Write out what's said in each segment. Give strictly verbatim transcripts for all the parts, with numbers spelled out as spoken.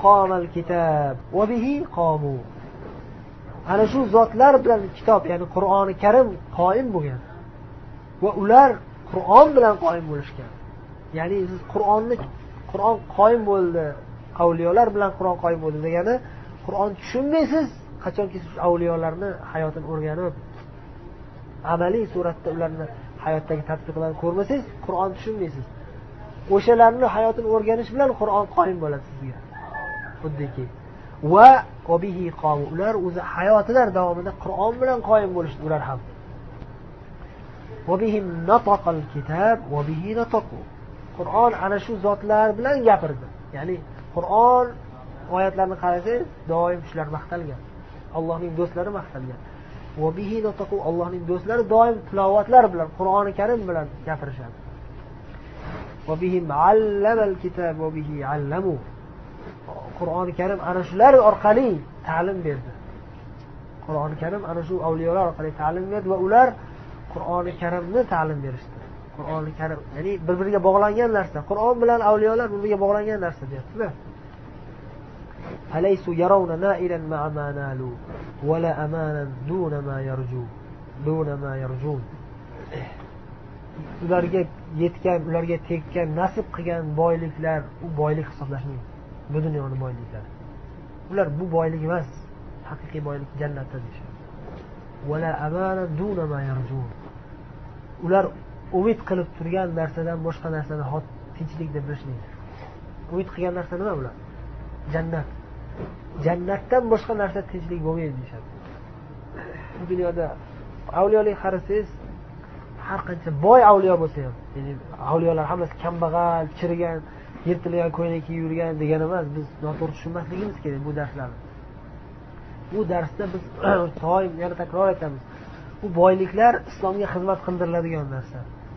aqamal kitab va bihi qamu. Ana shu zotlar bilan kitob, ya'ni Qur'oni Karim qoyim bo'lgan va ular Qur'on bilan qoyim bo'lishgan. Ya'ni siz Qur'onni Qur'on qoyim bo'ldi, avliyolar bilan Qur'on qoyim bo'ldi degani, Qur'on tushunmaysiz, qachonki siz avliyolarni hayotini o'rganib, amaliy suratda ularni hayotdagi tatbiqlarni ko'rmasangiz, Qur'on tushunmaysiz. O'shalarning hayotini o'rganish bilan Qur'on qoyim bo'ladi sizga. Xuddiki va obihi qamu, ular o'zi hayotilar davomida Qur'on bilan qoyim bo'lishdi ular ham. Va bihi nataqal kitab va bihi nataqu. Qur'on ana shu zotlar bilan gapirdi. Ya'ni Qur'on oyatlarini qarasangiz, doim shular maqtalgan. Allohning do'stlari maqtalgan. Va bihi nataqu, Allohning do'stlari doim tilovatlar bilan, Qur'oni Karim bilan gapirishadi. Va bihi allamal kitab va bihi allamu. Qur'oni Karim ana shular orqali ta'lim berdi. Qur'oni Karim ana shu avliyolar orqali ta'lim berdi va ular Qur'oni Karimni ta'lim berishdi. Qur'oni Karim, ya'ni bir-biriga bog'langan narsa. Qur'on bilan avliyolar bir-biriga bog'langan narsa deyapti-da. Alaysu yarawna na'ilan ma'a ma nalu wa la amanan duna ma yarju. Duna ma yarjun. Ularga yetgan, ularga tekkan, nasib qilgan boyliklar, u boylik hisoblashmaydi. Bu dunyoning boyliklari. Ular bu boylik emas, haqiqiy boylik jannatda deyshadi. Va la amana duna ma yarjun. Ular umid qilib turgan narsadan boshqa narsani hot tinchlik deb bilishmaydi. Umid qilgan narsa nima ular? Jannat. Jannatdan boshqa narsa tinchlik bo'lmaydi deyshadi. Bu dunyoda avliyolik qarasangiz, har qancha boy avliyo bo'lsa ham, ya'ni avliyolar hammasi kambag'al, chirigan, yirtilgan ko'ylak kiyib yurgan degan emas. Biz noto'g'ri tushunmasligimiz kerak bu darslarni. Bu darsda biz doim yana takror aytamiz. Bu boyliklar islomga xizmat qildiriladigan narsa.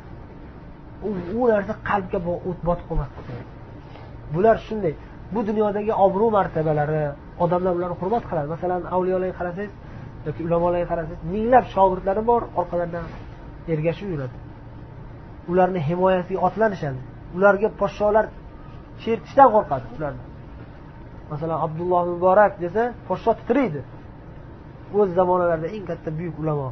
U u narsa qalbga o't botib qolmasdi. Bular shunday. Bu dunyodagi obro' martabalari, odamlar ularni hurmat qiladi. Masalan, avliyolarga qarasangiz yoki ulamolarga qarasangiz, minglab shogirdlari bor, orqalaridan ergashib yuradi. Ularni himoyasiga otlanishadi. Ularga podsholar chertishdan qo'rqadi ularni. Masalan, Abdulloh Muborak desa, podsho titraydi. O'z zamonalarida eng katta buyuk ulamo.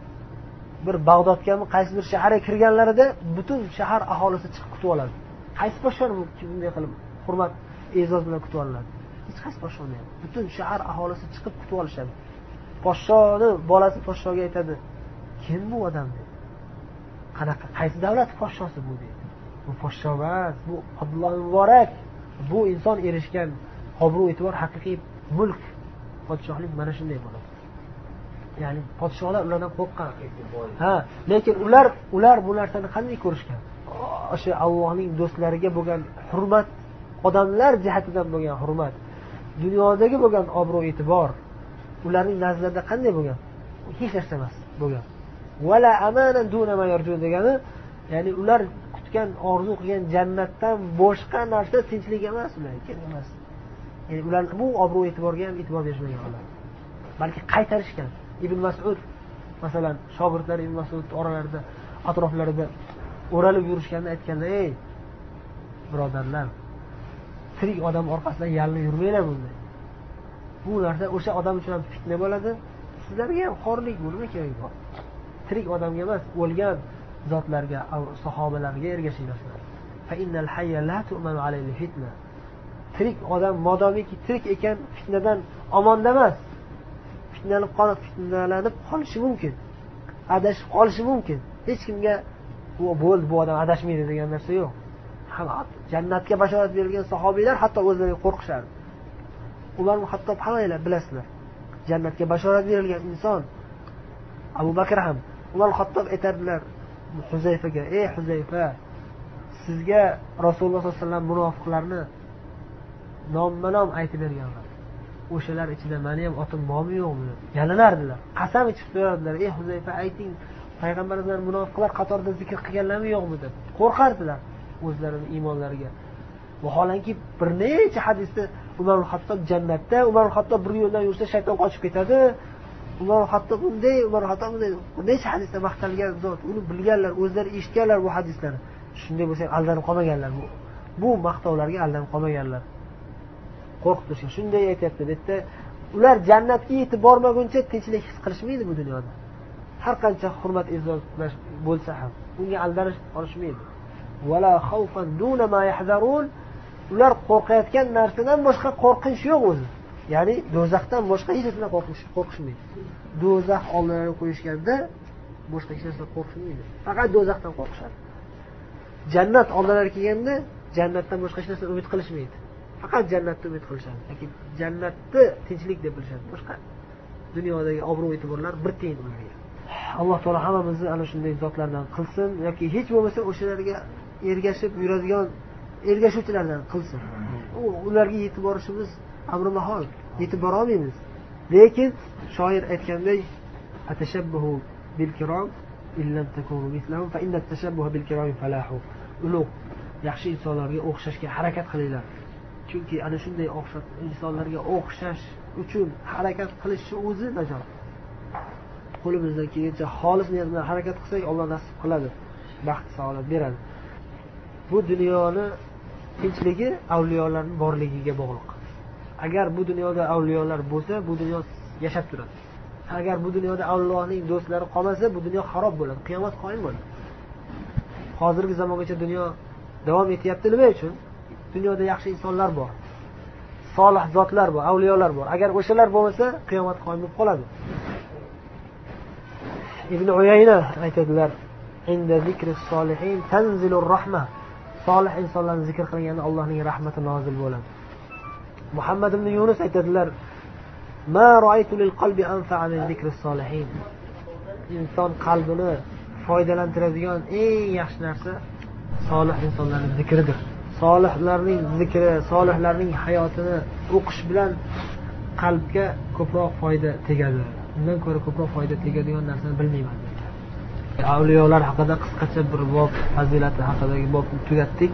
Bir Bag'dodgami, qaysi bir shaharga kirganlarida butun shahar aholisi chiqib kutib oladi. Qaysi podsho bunday qilib hurmat, e'zoz bilan kutib oladi? Hech qaysi podsho emas. Butun shahar aholisi chiqib kutib olishadi. Podshoni bolasi podshoga aytadi: "Kim bu odam?" deydi. "Qanaqa, qaysi davlat podshosi bu?" deydi. Bu podsho emas, bu Abdulloh Muborak. Bu inson erishgan obro' e'tibor, haqiqiy mulk, podshohlik mana shunday bo'ladi. Ya'ni podsholar ulardan qo'rqqan. Ha, lekin ular ular bu narsani qanday ko'rishgan? O'sha Allohning do'stlariga bo'lgan hurmat, odamlar jihatidan bo'lgan hurmat, dunyodagi bo'lgan obro' e'tibor ularning nazarlarida qanday bo'lgan? Hech narsa emas bo'lgan. Wala amanan duna ma yarjun degani, ya'ni ular kutgan, orzu qilgan jannatdan boshqa narsa tinchlik emas ularga, kerak emas. Ya'ni ular bu obro' e'tiborga ham e'tibor berishmagan ular. Balki qaytarishgan. Ibn Mas'ud masalan, shogirdlar Ibn Mas'ud oralarida, atroflarida o'ralib yurishganda aytganda: "Ey birodarlar, tirik odam orqasidan yalinib yurmanglar bunday. Bu narsa o'sha odam uchun ham fitna bo'ladi, sizlarga ham xorlik bu, nima kerak bor? Tirik odamga emas, o'lgan zotlarga, sahobalarga ergashinglar. Fa innal hayya la tu'manu alayhi fitna." Tirik odam modomiki tirik ekan, fitnadan omonda emas. Fitnalanib qolib, fitnalanib qolishi mumkin. Adashib qolishi mumkin. Hech kimga bu bo'ldi, bu odam adashmaydi degan narsa yo'q. Ham jannatga bashorat berilgan sahobiylar hatto o'zlariga qo'rqishardi. Ular hattob hammalar bilasizlar. Jannatga bashorat berilgan inson Abu Bakr ham. Ular hattob aytardilar Huzayfaga: "Ey Huzayfa, sizga Rasululloh sollallohu alayhi vasallam munofiqlarni nomma-nom aytib berganlar. O'shalar ichida meni ham otim bormi yo'qmi?" Yalanardilar. Qasam ichib so'rardilar: "Ey Huzayfa, ayting, payg'ambarlar munofiqlar qatorida zikr qilganlarmi yo'qmi?" deb qo'rqardilar o'zlarining iymonlariga. Vaholanki bir necha hadisda Umar al-Hattob jannatda, Umar al-Hattob bir yo'ldan yursa shayton qochib ketadi. Umar al-Hattob bunday, Umar al-Hattob bunday. Necha hadisda maqtalgan zot, uni bilganlar, o'zlari eshitganlar bu hadislarni. Shunday bo'lsa aldanib qolmaganlar bu. Bu maqtovlarga aldanib qolmaganlar. qo'rqib turishgan. Shunday aytayapti bu yerda, ular jannatga yetib bormaguncha tinchlik his qilishmaydi bu dunyoda. Har qancha hurmat izzat bo'lsa ham unga aldanish olishmaydi. Wala khawfan duna ma yahzarun. Ular qo'rqayotgan narsadan boshqa qo'rqinch yo'q o'zi. Ya'ni do'zaxdan boshqa hech narsadan qo'rqish qo'rqishmaydi. Do'zax oldilariga qo'yishganda boshqa hech narsadan qo'rqishmaydi. Faqat do'zaxdan qo'rqishadi. Jannat oldilariga kelganda jannatdan boshqa hech narsadan umid qilishmaydi. Faqat jannatni umid qilishadi. Lekin jannatni tinchlik deb bilishadi. Boshqa dunyodagi obro' e'tiborlar bir tiyin bo'lmaydi. Alloh taolo hammamizni ana shunday zotlardan qilsin yoki hech bo'lmasa o'shalarga ergashib yuradigan ergashuvchilardan qilsin. U ularga yetib borishimiz amri mahol, yetib bora olmaymiz. Lekin shoir aytganday, atashabbuhu bil kiram illam takunu mislahum fa inna at-tashabbuha bil kiram falahu. Ulug' yaxshi insonlarga o'xshashga harakat qilinglar. Chunki ana shunday o'xshash insonlarga o'xshash uchun harakat qilishni o'zi najot. Qo'limizdan kelgancha xolis niyat bilan harakat qilsak, Alloh nasib qiladi, baxt saodat beradi. Bu dunyoni tinchligi avliyolarning borligiga bog'liq. Agar bu dunyoda avliyolar bo'lsa, bu dunyo yashab turadi. Agar bu dunyoda Allohning do'stlari qolmasa, bu dunyo xarob bo'ladi, qiyomat qoyim bo'ladi. Hozirgi zamongacha dunyo davom etyapti nima uchun? Dunyoda yaxshi insonlar bor, solih zotlar bor, avliyolar bor. Agar o'shalar bo'lmasa, qiyomat qoyim bo'lib qoladi. Ibn Uyayna aytadilar: "Inda zikris solihin tanzilur rahma." Solih insonlarni zikr qilganda Allohning rahmati nozil bo'ladi. Muhammad ibn Yunus aytadilar: "Ma ra'aytu lil qalbi anfa'a min zikris solihin." Inson qalbini foydalantiradigan eng yaxshi narsa solih insonlarning zikridir. Solihlarning zikri, solihlarning hayotini o'qish bilan qalbga ko'proq foyda tegadi. Undan ko'ra ko'proq foyda tegadigan narsani bilmayman. Avliyolar haqida qisqacha bir bob fazilati haqidagi bobni tugatdik.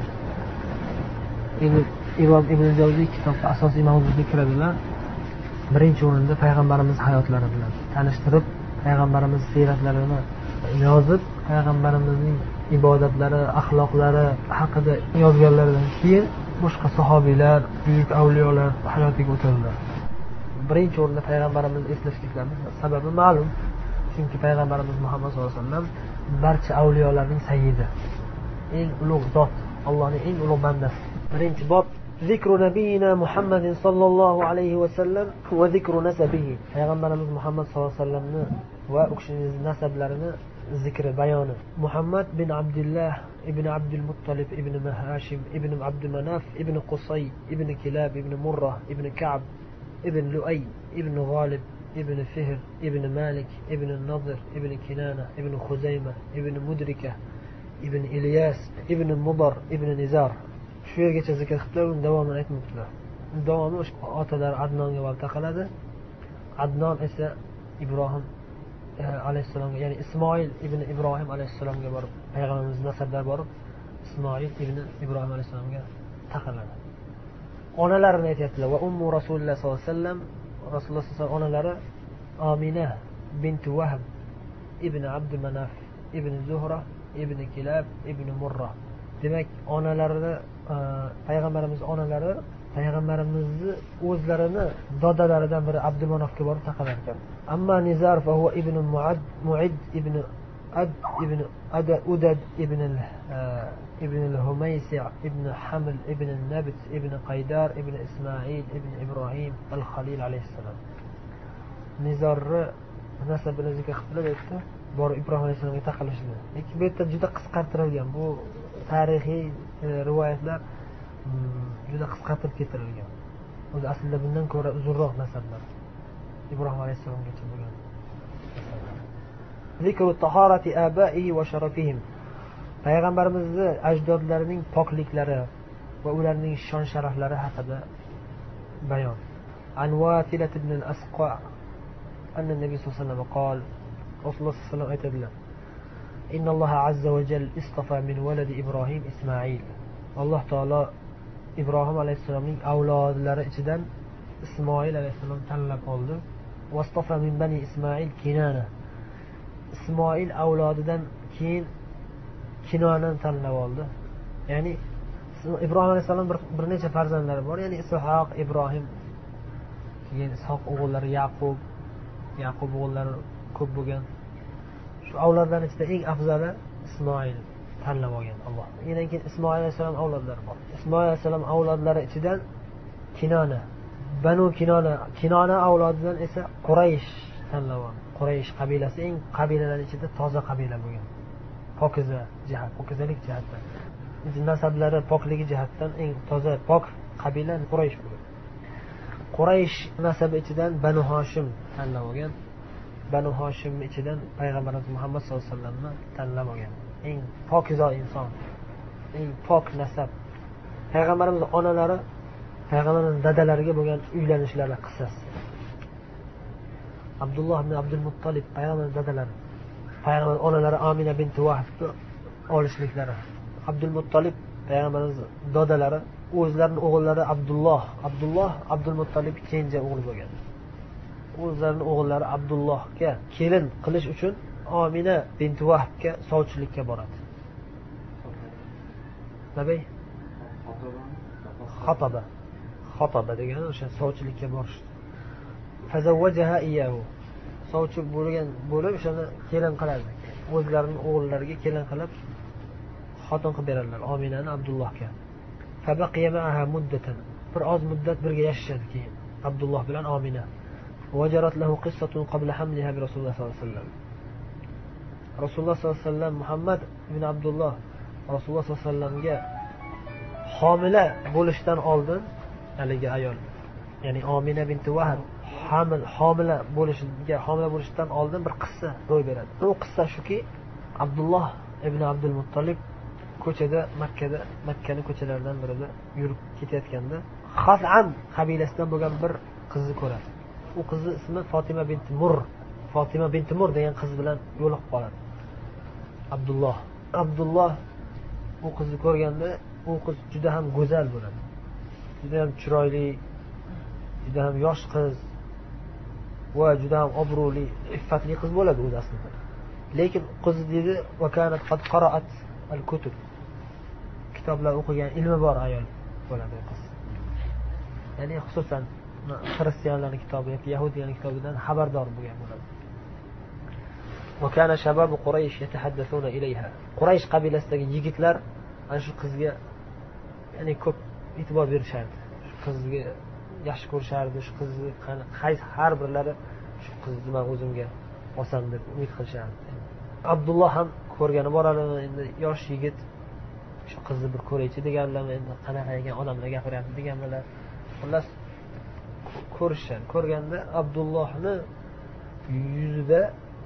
Endi Imom Ibn Jawziy kitobda asosiy mavzuga kiradilar. Birinchi o'rinda payg'ambarimiz hayotlari bilan tanishtirib, payg'ambarimiz siyratlarini yozib, payg'ambarimizning ibodatlari, axloqlari haqida yozganlaridan keyin boshqa sahobiylar, buyuk avliyolar hayotiga o'tadilar. Birinchi o'rinda payg'ambarimizni eslashliklarning sababi ma'lum. Chunki payg'ambarimiz Muhammad sollallohu alayhi vasallam barcha avliyolarning sayyidi, eng ulug' zot, Allohning eng ulug' bandasi. Birinchi bob zikru nabiyina Muhammadin sallallohu alayhi vasallam va zikru nasabihi. Payg'ambarimiz Muhammad sollallohu alayhi vasallamni va u kishining nasablarini zikri, bayoni. Muhammad bin Abdullah ibn Abdul Muttalib ibn Hashim ibn Abd Manaf ibn Qusay ibn Kilab ibn Murrah ibn Ka'b ibn Lu'ay ibn Ghalib ibn Fihr ibn Malik ibn Nadir ibn Kinana ibn Khuzayma ibn Mudrika ibn Ilyas ibn Mudar ibn Nizar. Shu yergacha zikr qilib, uni davomini aytmoqchilar. Davomi o'sha otalar Adnonga borib taqaladi. Adnon esa Ibrohim alayhissalomga, ya'ni Ismoil ibn Ibrohim alayhissalomga borib, payg'ambarimiz nasablar borib, Ismoil ibn Ibrohim alayhissalomga taqaladi. Onalarini aytayaptilar. Va ummu Rasululloh sollallohu alayhi vasallam, Rasululloh sollallohu alayhi vasallam onalari Amina bint Wahb ibn Abd Manaf ibn Zuhra ibn Kilab ibn Murrah. Demak, onalarini, payg'ambarimiz onalari payg'ambarimizni o'zlarini dodalaridan biri Abdumanofga borib taqalar ekan. Amma Nizar fa huwa ibn Muad Muid ibn Ad ibn Ada Udad ibn ibn al-Humaysi ibn Haml ibn al-Nabt ibn Qaydar ibn Ismoil ibn Ibrohim al-Khalil alayhissalom. Nizarni nasabini zikr qilib aytdi, borib Ibrohim alayhissalomga taqalishdi. Lekin bu yerda juda qisqartirilgan bu tarixiy rivoyatlar juda qisqartirib keltirilgan. O'zi aslida bundan ko'ra uzunroq nasablar. Ibrohim alayhissalomgacha bo'lgan. Zikru tahorati abaihi va sharafihim. Payg'ambarimizning ajdodlarining pokliklari va ularning shon sharaflari haqida bayon. An Wasilat ibn al-Asqa anna Nabiy sallallohu alayhi vasallam qol, Rasululloh sallallohu alayhi vasallam aytadilar: Inna Alloh azza va jalla istafa min waladi Ibrohim Ismoil. Alloh taolo Ibrohim alayhissalomning avlodlari ichidan Ismoil alayhissalom tanlab oldi. Vastafa min bani Ismoil Kinana. Ismoil avlodidan keyin Kinonani tanlab oldi. Ya'ni ibrohim alayhissalom bir, bir necha farzandlari bor, ya'ni ishoq, ibrohim, keyin ishoq o'g'illari yaqub, yaqub o'g'illari ko'p bo'lgan. Shu avlodlarning ichida eng afzali ismoil tanlab olgan Alloh. Undan keyin ismoil alayhissalom avlodlari bor. Ismoil alayhissalom avlodlari ichidan Kinona, Banu Kinona, Kinona avlodidan esa Quraysh tanlab olgan. Quraysh qabilasi eng qabilalar ichida toza qabila bo'lgan. Pokiza jihat, pokizalik jihatdan, nasablari pokligi jihatdan eng toza pok qabila Quraysh bo'lgan. Quraysh nasabi ichidan Banu Hoshim tanlab olgan. Banu Hoshim ichidan payg'ambarimiz Muhammad sollallohu alayhi vasallamni tanlab olgan. Eng pokiza inson, eng pok nasab. Payg'ambarimiz onalari, payg'ambarimiz dadalariga bo'lgan uylanishlari qissasi. Abdulloh ibn Abdul Muttalib payg'ambarimiz dadalari, payg'ambar onalari Amina bint Vahbni olishliklari. Abdul Muttalib payg'ambarimiz dadalari o'zlarining o'g'illari Abdulloh, Abdulloh Abdul Muttalib kenja o'g'li bo'lgan. O'zlarining o'g'illari Abdullohga kelin qilish uchun Amina bint Vahbga sovchilikka boradi. Nabay? Xatoba. Xatoba degani o'sha sovchilikka borish. Fazawwajaha iyahu. Sovchi bo'lgan bo'lib o'shani kelin qiladi. O'zlarining o'g'illariga kelin qilib xotin qilib beradilar Aminani Abdullohga. Fabaqiya ma'aha muddatan. Bir oz muddat birga yashashadi keyin Abdulloh bilan Amina. Wajarat lahu qissatun qabla hamliha bi Rasululloh sollallohu alayhi vasallam. Rasululloh sollallohu alayhi vasallam Muhammad ibn Abdulloh Rasululloh sollallohu alayhi vasallamga homila bo'lishdan oldin haligi ayol, ya'ni Amina bint Vahb hamil homila bo'lishiga homila bo'lishdan oldin bir qissa ro'y beradi. Bu qissa shuki, Abdulloh ibn Abdul Muttalib ko'chada Makkada, Makkaning ko'chalaridan birida yurib ketayotganda Xas'am qabilasidan bo'lgan bir qizni ko'radi. U qizni ismi Fatima bint Mur. Fatima bint Mur degan qiz bilan yo'liqib qoladi. Abdulloh. Abdulloh u qizni ko'rganda, u qiz juda ham go'zal bo'ladi. Juda ham chiroyli, juda ham yosh qiz va juda ham obro'li, iffatli qiz bo'ladi o'zi aslida. Lekin qiz dedi, va kanat qad qara'at al-kutub. Kitoblar o'qigan, ilmi bor ayol bo'ladi qiz. Ya'ni xususan xristianlarning kitobi yoki yahudiyaning kitobidan xabardor bo'lgan bo'ladi. Va kana shababu Quraysh yatahaddathuna ilayha. Quraysh qabilasidagi yigitlar ana shu qizga ya'ni ko'p e'tibor berishardi. Shu qizga yaxshi ko'rishardi. Shu qizni qaysi har birlari shu qizni men o'zimga olsam deb umid qilishardi. Abdulloh ham ko'rgani boradi, endi yosh yigit shu qizni bir ko'raychi deganlar, endi qanaqa ekan odamlar gapiryapti deganlar. Xullas ko'rishgan. Ko'rganda Abdullohni yuzida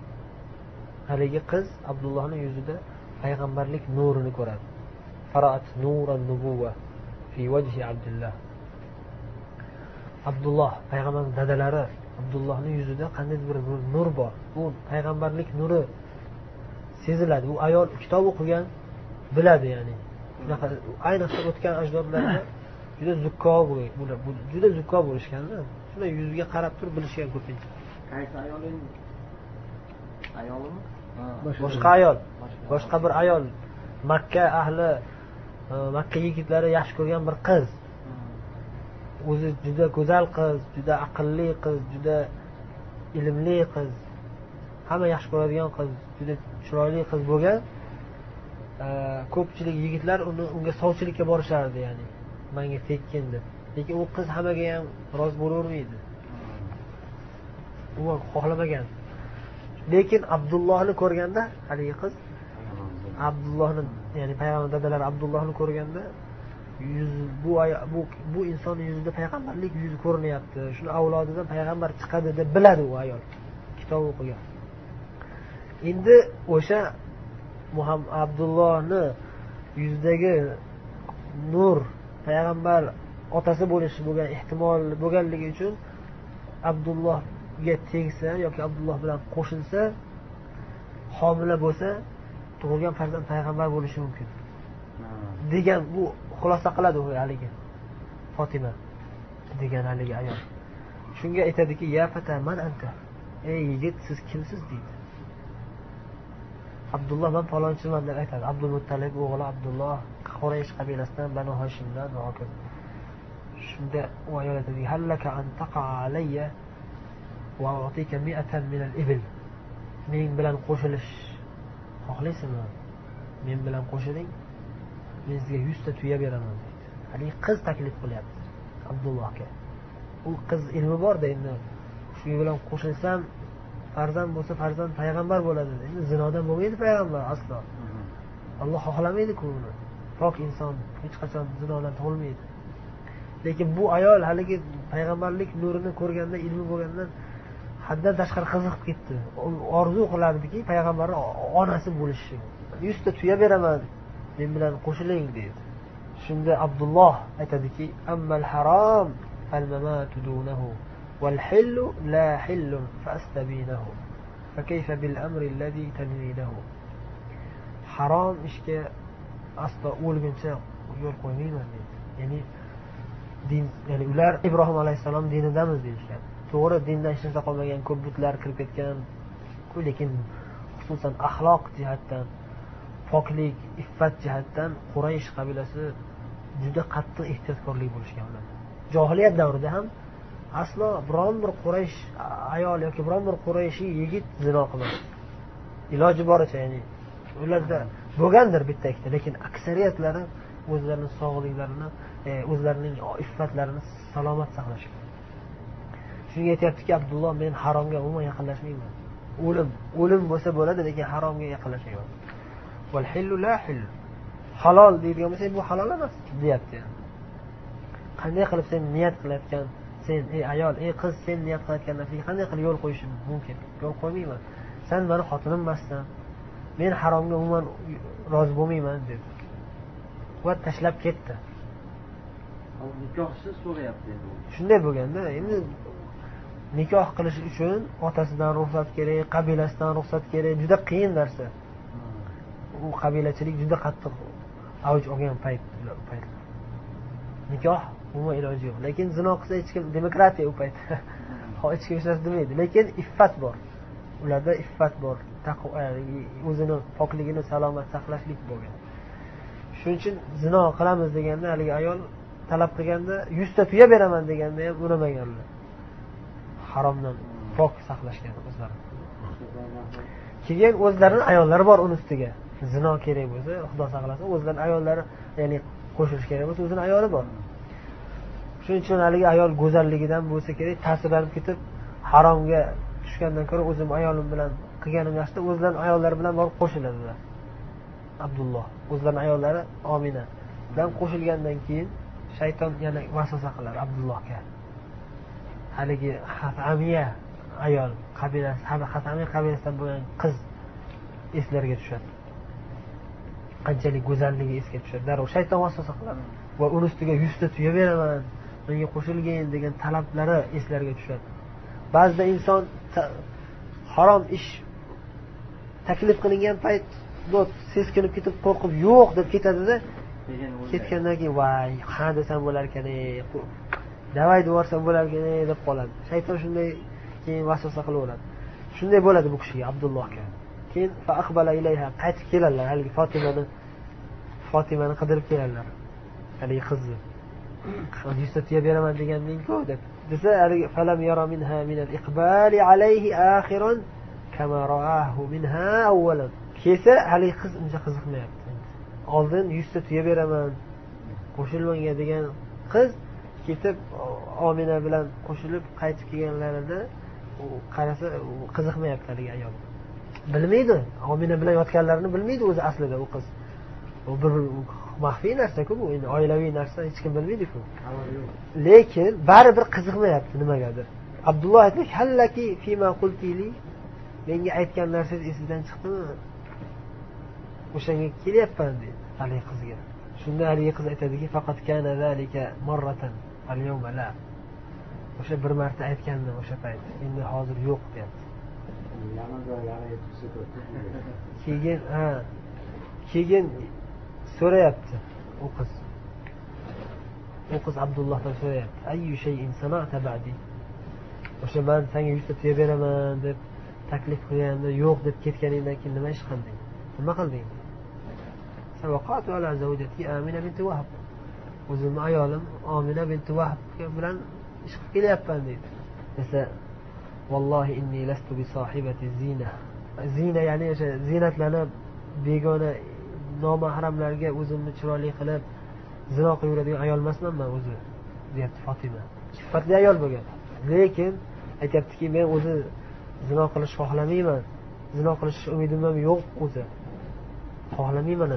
haligi qiz Abdullohning yuzida payg'ambarlik nurini ko'radi. Fara'at nuran nubuva fi wajhi Abdullah. Abdulloh payg'ambarning dadalari Abdullohning yuzida qanday bir nur bor. Bu payg'ambarlik nuri seziladi. U ayol kitob o'qigan, biladi ya'ni. Shunaqa ayniqsa o'tgan ajdodlarda juda zukko bo'lgan, juda zukko bo'lishganda, shunday yuziga qarab turib bilishgan ko'pincha. Qaysi ayoling? Ayolmi? Boshqa ayol, boshqa bir ayol, Makka ahli, Makka yigitlari yaxshi ko'rgan bir qiz. O'zi juda go'zal qiz, juda aqlli qiz, juda ilmli qiz. Hamma yaxshi ko'radigan qiz, juda chiroyli qiz bo'lgan. Ko'pchilik yigitlar uni unga sovchilikka borishardi, ya'ni menga tekkin deb. Lekin u qiz hammaga ham rozi bo'lavermaydi. U xohlamagan. Lekin Abdullohni ko'rganda, haligi qiz Abdullohni, ya'ni payg'ambar dadalari Abdullohni ko'rganda, yuz bu bu bu insonning yuzida payg'ambarlik yuzi ko'rinyapti. Shuni avlodidan payg'ambar chiqadi deb biladi u ayol. Kitob o'qigan. Endi o'sha Muhammad Abdullohni yuzidagi nur payg'ambar otasi bo'lishi bo'lgan ehtimol bo'lganligi uchun Abdullohga tegsa yoki Abdulloh bilan qo'shilsa, homila bo'lsa, tug'ilgan farzand payg'ambar bo'lishi mumkin. Degan bu xulosa qiladi u haligi Fatima degan haligi ayol. Shunga aytadiki, "Ya fata man anta?" Ey yigit, siz kimsiz deydi. Abdulloh men falonchiman deb aytadi. Abdul Muttalib o'g'li Abdulloh Quraysh qabilasidan, Banu Hashimdan va hokazo. Shunda u ayol aytadi: "Hallaka an taqa alayya va a'tika mi'atan min al-ibl." Men bilan qo'shilish xohlaysizmi? Men bilan qo'shiling. Men sizga yuz ta tuya beraman deydi. Hali qiz taklif qilyapti Abdullohga. U qiz ilmi bor-da, endi shu bilan qo'shilsam farzand bo'lsa, farzand payg'ambar bo'ladi. Endi zinodan bo'lmaydi payg'ambar aslo. Alloh xohlamaydi-ku uni. Pok inson hech qachon zinodan tug'ilmaydi. Lekin bu ayol haligi payg'ambarlik nurini ko'rganda, ilmi bo'lgandan haddan tashqari qiziqib ketdi. Orzu qilardiki, payg'ambarning onasi bo'lishi. yuz ta tuya beraman, men bilan qo'shiling dedi. Shunda Abdulloh aytadiki: "Ammal harom fal-mamatu dunahu wal hillu la hillun fastabinahu. Fa kayfa bil amri alladhi tanwidahu." Harom ishga aslo o'lguncha yo'l qo'ymayman dedi. Ya'ni din, ya'ni ular Ibrohim alayhisalom dinidamiz deyishgan. To'g'ri, dindan hech narsa qolmagan, ko'p butlar kirib ketgan, lekin xususan axloq jihatdan, poklik, iffat jihatdan Quraysh qabilasi juda qattiq ehtiyotkorlik bo'lishgan ular. Johiliyat davrida ham aslo biron bir Quraysh ayol yoki biron bir Qurayshi yigit zino qilmadi. Iloji boricha, ya'ni ularda bo'lgandir bitta ikkita, lekin aksariyatlari o'zlarining sog'liklarini, o'zlarining iffatlarini salomat saqlashgan. Shunga aytayaptiki Abdulloh: "Men haromga umuman yaqinlashmayman. O'lim, o'lim bo'lsa bo'ladi, lekin haromga yaqinlashmayman." Val hillu la hill. Halol deydigan bo'lsa, bu halol emas deyapti. Qanday qilib sen niyat qilayotgan, sen ey ayol, ey qiz, sen niyat qilayotgan narsaga qanday qilib yo'l qo'yishim mumkin? Yo'l qo'ymayman. Sen meni xotinim emassan. Men haromga umuman rozi bo'lmayman dedi. Va tashlab ketdi. Nikohsiz so'rayapti endi. Shunday bo'lganda, endi nikoh qilish uchun otasidan ruxsat kerak, qabilasidan ruxsat kerak, juda qiyin narsa. U qabilachilik juda qattiq avj olgan payt, payt. Nikoh umuman iloji yo'q. Lekin zino qilsa hech kim, demokratiya u payt. Hech kim hech narsa demaydi, lekin iffat bor. Ularda iffat bor, taqvo, o'zini pokligini salomat saqlashlik bo'lgan. Shuning uchun zino qilamiz deganda haligi ayol talab qilganda yuz ta tuya beraman deganda ham uramaganlar. Haromdan pok saqlashgan o'zlari. Keyin o'zlarining ayollari bor uni ustiga. Zino kerak bo'lsa, Xudo saqlasin, o'zlarining ayollari, ya'ni qo'shilish kerak bo'lsa, o'zining ayoli bor. Shuning uchun haligi ayol go'zalligidan bo'lsa kerak, ta'sirlanib ketib, haromga tushgandan ko'ra o'zim ayolim bilan qilganim yaxshi, o'zlarining ayollari bilan borib qo'shiladilar. Abdulloh o'zlarining ayollari Omina bilan qo'shilgandan keyin shayton yana vasvasa qilar Abdullohga. Haligi Xatamiya ayol qabilasi, Xatamiya qabilasidan bo'lgan qiz eslariga tushadi. Qanchalik go'zalligi esga tushadi. Darrov shayton vasvasa qiladi va uni ustiga yuz ta tuya beraman, menga qo'shilgin degan talablari eslariga tushadi. Ba'zida inson harom ish taklif qilingan payt dod seskinib ketib, qo'rqib yo'q deb ketadi-da, ketgandan keyin voy, ha desam bo'lar ekan, davay devorsam bo'lar ekan deb qoladi. Shayton shunday keyin vasvasa qilaveradi. Shunday bo'ladi bu kishiga, Abdullohga. Keyin fa aqbala ilayha, qaytib keladilar, haligi Fatimani Fatimani qidirib keladilar. Haligi qizni. yuz ta beraman deganning-ku deb. Desa, haligi falam yara minha min al-iqbali alayhi akhiran kama ra'ahu minha awwalan. Kelsa, haligi qiz uncha qiziqmayapti. Oldin yuz ta tuya beraman, qo'shilmanga degan qiz ketib Omina bilan qo'shilib qaytib kelganlarida u qarasa qiziqmayapti haligi ayol. Bilmaydi, Omina bilan yotganlarini bilmaydi o'zi aslida u qiz. U bir maxfiy narsa-ku bu, endi oilaviy narsa, hech kim bilmaydi-ku. Lekin baribir qiziqmayapti nimagadir. Abdulloh aytdi: "Hallaki fima qultili?" Menga aytgan narsangiz esingizdan chiqdimi? O'shanga kelyapman dedi haligi qizga. Shunda haligi qiz aytadiki: "Faqat kana zalika marratan, al-yawma la." O'sha bir marta aytgandim o'sha payt, endi hozir yo'q deyapti. Keyin ha, keyin so'rayapti u qiz. U qiz Abdullohdan so'rayapti: "Ayyu shay'in sana'ta ba'di?" O'sha men senga yuz ta tuya beraman deb taklif qilganda yo'q deb ketganingdan keyin nima ish qilding? Nima qilding? وقعت على زوجتي آمنة بنت وهب. O'zimni ayolim Omina bint Vahb bilan ish qilib kelyapman deydi. Esa vallohi inni lastu bi sohibati zina. Zina ya'ni o'sha zinatlanib begona nomahramlarga o'zimni chiroyli qilib zino qilib yuradigan ayol emasman men o'zi, deyapti Fatima. Sifatli ayol bo'lgan. Lekin aytayaptiki, men o'zi zino qilish xohlamayman. Zino qilish umidim ham yo'q o'zi. Xohlamayman.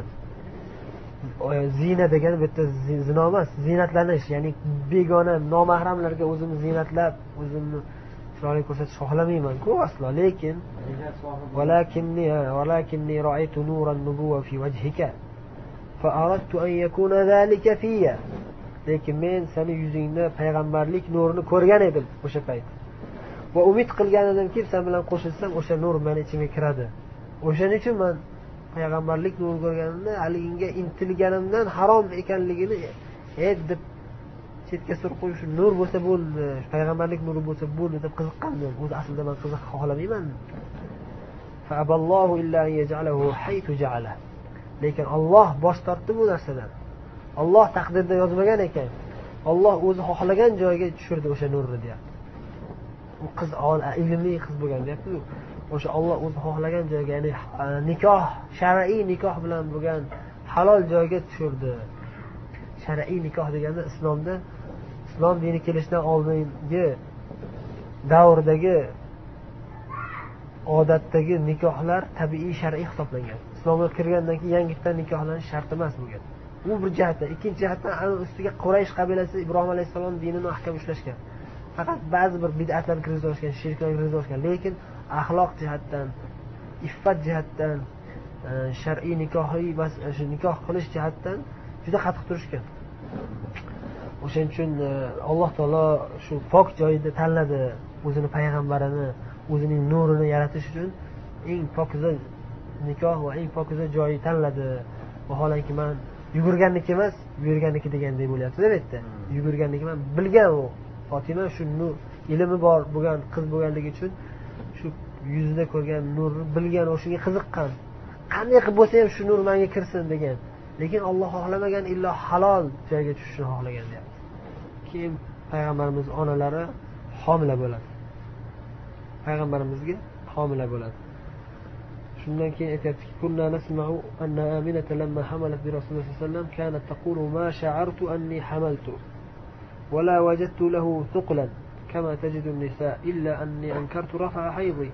Zina degan bitta zino emas, zinatlanish, ya'ni begona nomahramlarga o'zimni zinatlab, o'zimni chiroyli ko'rsatish xohlamayman-ku aslo. Lekin walakinni walakinni ra'aytu nuran nubuwwa fi wajhika fa aradtu an yakuna zalika fiyya. Lekin men seni yuzingda payg'ambarlik nurini ko'rgan edim o'sha payt. Va umid qilgan edimki, sen bilan qo'shilsam o'sha nur meni ichimga kiradi. O'shaning uchun men payg'ambarlik nuri ko'rganimda haliginga intilganimdan harom ekanligini ed deb chetga surib qo'yish, nur bo'lsa bo'ldi, payg'ambarlik nuri bo'lsa bo'ldi deb qiziqqandim. O'zi aslida men qiziq xohlamayman. Fa aballohu illa an yaj'alahu haythu ja'ala. Lekin Alloh bosh tortdi bu narsadan. Alloh taqdirda yozmagan ekan. Alloh o'zi xohlagan joyga tushirdi o'sha nurni deyapti. U qiz ilmli qiz bo'lgan deyapti. O'sha Alloh o'zi xohlagan joyga, ya'ni nikoh, shar'iy nikoh bilan bo'lgan halol joyga tushirdi. Shar'iy nikoh deganda islomda, islom dini kelishidan oldingi davrdagi odatdagi nikohlar tabiiy shar'iy hisoblangan. Islomga kirgandan keyin yangidan nikohlanish shart emas bo'lgan. U bir jihatdan, ikkinchi jihatdan ustiga Quraysh qabilasi Ibrohim alayhisalom dinini ahkam ushlashgan. Faqat ba'zi bir bid'atlarni kiritishgan, shirklarni kiritishgan, lekin axloq jihatdan, iffat jihatdan, shar'iy nikohiy va shu nikoh qilish jihatdan juda qattiq turishgan. O'shaning uchun Alloh taolo shu pok joyida tanladi o'zini payg'ambarini, o'zining nurini yaratish uchun eng pokiza nikoh va eng pokiza joyni tanladi. Vaholanki men yugurganniki emas, yurganniki deganday bo'lyapti deb aytdi. Yugurganniki men bilgan u Fatima shu nur ilmi bor bo'lgan qiz bo'lganligi uchun shu yuzida ko'rgan nurni bilgan, o'shunga qiziqqan. Qanday qilib bo'lsa ham shu nur menga kirsin degan. Lekin Alloh xohlamagan, illo halol joyga tushishni xohlagan deyapti. Keyin payg'ambarimiz onalari homila bo'ladi. Payg'ambarimizga homila bo'ladi. Shundan keyin aytayaptiki, kunna nasma'u anna Aminata lamma hamalat bi Rasululloh sallallohu alayhi vasallam kanat taqulu ma sha'artu anni hamaltu wa la wajadtu lahu thuqlan kama tajidu an-nisa illa anni ankartu rafa'a haydi.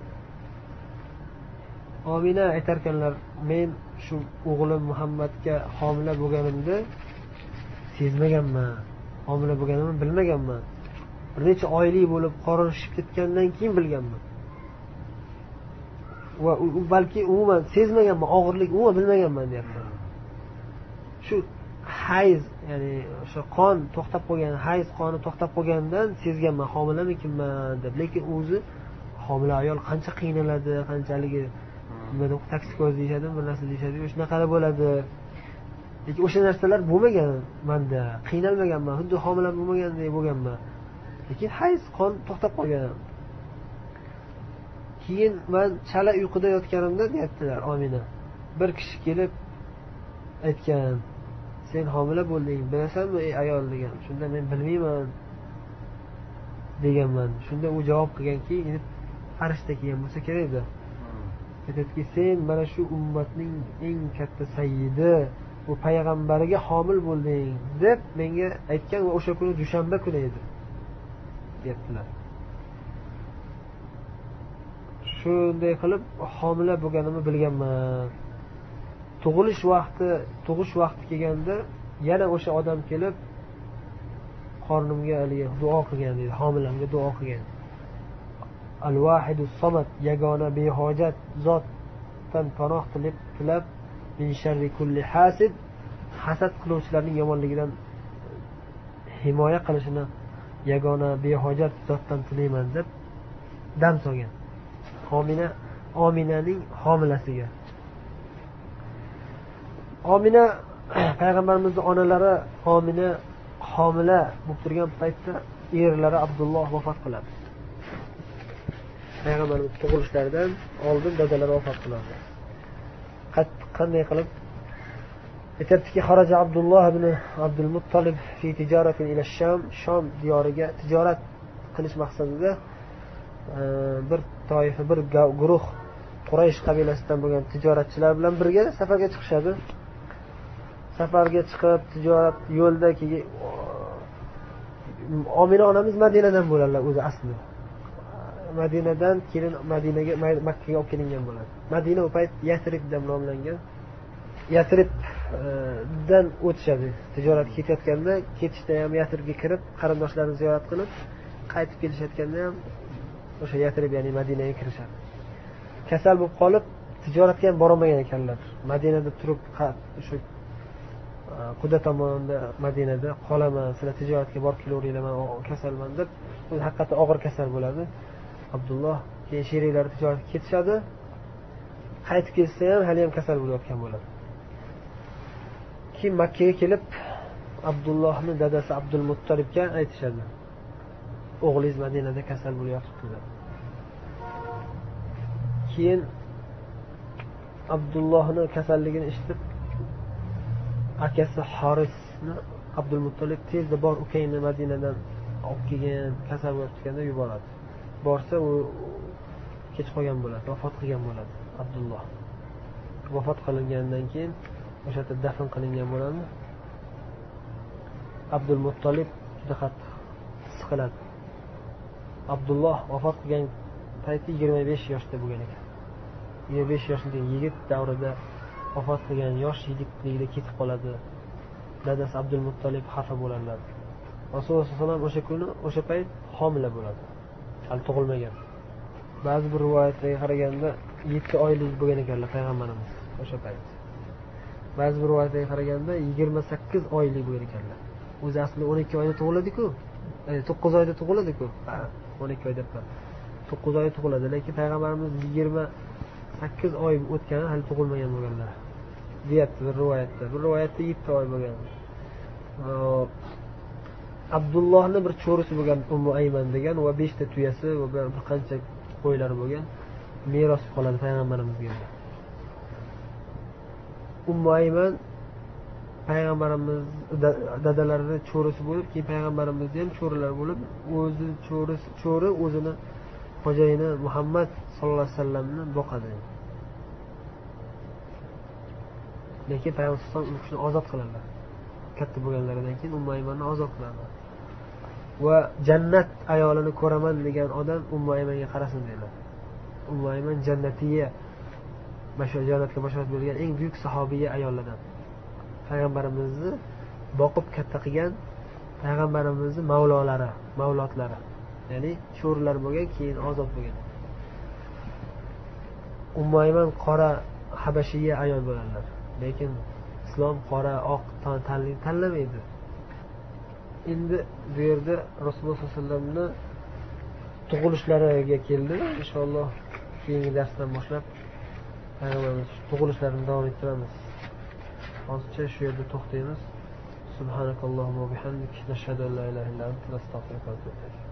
Omina aytarkanlar, men shu o'g'lim Muhammadga homila bo'lganimda sezmaganman, homila bo'lganimni bilmaganman. Bir necha oylik bo'lib qorin shishib ketgandan keyin bilganman. Va u balki umuman sezmaganman, og'irlik umuman bilmaganman deyapti. Shu hayz, ya'ni o'sha qon to'xtab qolgan, hayz qoni to'xtab qolgandan sezganman, homilamikinman deb. Lekin o'zi homila ayol qancha qiynaladi, qanchaligi nima toksikoz deyishadi, bir narsa deyishadi, shunaqa bo'ladi. Lekin o'sha narsalar bo'lmagan menda, qiynalmaganman, xuddi homila bo'lmagandek bo'lganman. Lekin hayz qon to'xtab qolgan. Keyin men chala uyquda yotganimda deyaptilar Omina. Bir kishi kelib aytgan, sen homila bo'lding, bilasanmi ey ayol degan. Shunda men bilmayman deganman. Shunda u javob qilganki, endi farishta kelgan bo'lsa kerak edi. Aytadiki, sen mana shu ummatning eng katta sayyidi, bu payg'ambariga homil bo'lding deb menga aytgan va o'sha kuni dushanba kuni edi deyaptilar. Shunday qilib homila bo'lganimni bilganman. Tug'ilish vaqti, tug'ish vaqti kelganda yana o'sha odam kelib qornimga aliga duo qilgan dedi, homilamga duo qilgan. Al-Wahidus Samad, yagona behojat zotdan panoh tilab tilab min sharri kulli hasid, hasad qiluvchilarning yomonligidan himoya qilishini yagona behojat zotdan tilayman deb dam solgan. Omina, Ominaning homilasiga. Omina payg'ambarimizning onalari Omina homila bo'lib turgan paytda erlari Abdulloh vafot qiladi. Payg'ambarimiz tug'ilishlaridan oldin dadalari vafot qiladi. Qanday qilib aytibdiki xaraja Abdulloh ibn Abdul Muttalib fi tijaratin ila Sham, Sham diyoriga tijorat qilish maqsadida bir toifa, bir guruh Quraysh qabilasidan bo'lgan tijoratchilar bilan birga safarga chiqishadi. Safarga chiqib tijorat yo'lda keyin Omina onamiz Madinadan bo'ladilar o'zi asli. Madinadan keyin Madinaga, Makkaga olib kelingan bo'ladi. Madina u payt Yasrib deb nomlangan. Yasribdan o'tishadi. Tijorat ketayotganda, ketishda ham Yasribga kirib, qarindoshlarini ziyorat qilib, qaytib kelishayotganda ham o'sha Yasrib, ya'ni Madinaga kirishadi. Kasal bo'lib qolib, tijoratga ham bora olmagan ekanlar. Madinada turib, o'sha Quda tomonda Madinada qolaman, sizlar tijoratga borib kelaveringlar, men kasalman deb, o'zi haqiqatda og'ir kasal bo'ladi. Abdulloh keyin sheriklari tijoratga ketishadi. Qaytib kelsa ham hali ham kasal bo'layotgan bo'ladi. Keyin Makka ga kelib Abdullohning dadasi Abdul Muttalibga aytishadi. O'g'lingiz Madinada kasal bo'layotibdi deb. Keyin Abdullohning kasalligini eshitib akasi Harisni Abdul Muttalib tezda bor ukangni Madinadan olib kelgan, kasal bo'lib turganda yuboradi. Borsa u kech qolgan bo'ladi, vafot qilgan bo'ladi Abdulloh. Vafot qilingandan keyin o'sha yerda dafn qilingan bo'ladi. Abdul Muttalib juda qattiq siqiladi. Abdulloh vafot qilgan payti yigirma besh yoshda bo'lgan ekan. yigirma besh yoshli yigit davrida vafot qilgan, yosh yigitligida ketib qoladi. Dadasi Abdul Muttalib xafa bo'ladilar. Rasululloh sollallohu alayhi vasallam o'sha kuni, o'sha payt homila bo'ladi. Hali tug'ilmagan. Ba'zi bir rivoyatlarga qaraganda yetti oylik bo'lgan ekanlar payg'ambarimiz o'sha payt. Ba'zi bir rivoyatlarga qaraganda yigirma sakkiz oylik bo'lgan ekanlar. O'zi aslida o'n ikki oyda tug'iladi-ku. to'qqiz oyda tug'iladi-ku. Ha, o'n ikki oyda emas. to'qqiz oyda tug'iladi, lekin payg'ambarimiz yigirma sakkiz oy o'tgan, hali tug'ilmagan bo'lganlar. Deyapti bir rivoyatda. Bir rivoyatda yetti oy bo'lgan. Abdullohning bir cho'risi bo'lgan Ummu Ayman degan va besh ta tuyasi va bir qancha qo'ylari bo'lgan, meros qoladi payg'ambarimizga. Ummu Ayman payg'ambarimiz dadalarining cho'risi bo'lib, keyin payg'ambarimizning ham cho'rilar bo'lib, o'zi cho'risi cho'ri o'zini xo'jayini Muhammad sallallohu alayhi vasallamni boqadi. Lekin payg'ambar sollallohu alayhi vasallam ozod qiladilar. Katta bo'lganlaridan keyin Ummu Aymanni ozod qiladilar. Va jannat ayolini ko'raman degan odam Ummu Aymanga qarasin dedilar. Ummu Ayman jannatiyya, masho jannatga bashorat bo'lgan eng buyuk sahobiya ayollardan. Payg'ambarimizni boqib katta qilgan payg'ambarimizning mavlolari, mavlotlari. Ya'ni sho'rlar bo'lgan, keyin ozod bo'lgan. Ummu Ayman qora habashiya ayol bo'lganlar. Lekin islom qora, oq tanli tanlamaydi. Endi bu yerda Rasululloh sollallohu alayhi vasallamni tug'ilishlariga keldi. Inshaalloh keyingi darsdan boshlab payg'ambarimiz tug'ilishlarini davom ettiramiz. Hozircha shu yerda to'xtaymiz. Subhanakallohumma va bihamdik, nashhadu an la ilaha illa anta, nastag'firuka va natubu ilayk.